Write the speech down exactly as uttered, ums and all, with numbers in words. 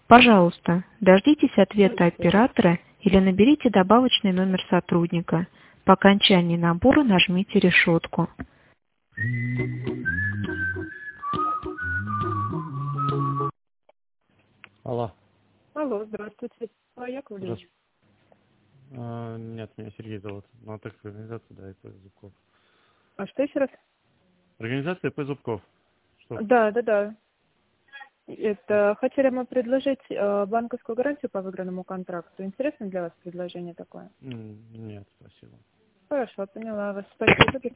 Пожалуйста, дождитесь ответа оператора или наберите добавочный номер сотрудника. По окончании набора нажмите решетку. Алло. Алло, здравствуйте, Николай Яковлевич. А, нет, меня Сергей зовут. Ну, так организация, да, ИП Зубков. А что еще раз? Организация ИП Зубков. Что? Да, да, да. Это хотели мы предложить э, банковскую гарантию по выигранному контракту. Интересно для вас предложение такое? М, Нет, спасибо. Хорошо, поняла вас. Спасибо.